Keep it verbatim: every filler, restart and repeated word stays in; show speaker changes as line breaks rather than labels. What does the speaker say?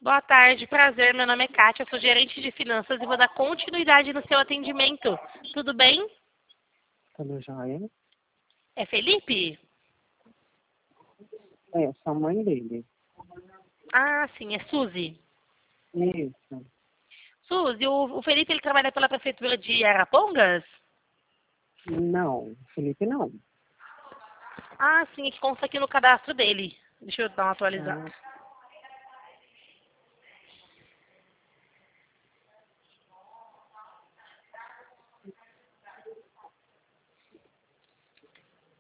Boa tarde, prazer. Meu nome é Kátia, sou gerente de finanças e vou dar continuidade no seu atendimento. Tudo bem?
Tudo jóia?
É Felipe?
É, sou a mãe dele.
Ah, sim, é Suzy.
Isso.
Suzy, o, o Felipe ele trabalha pela prefeitura de Arapongas?
Não, Felipe não.
Ah, sim, é que consta aqui no cadastro dele. Deixa eu dar uma atualizada.
Ah,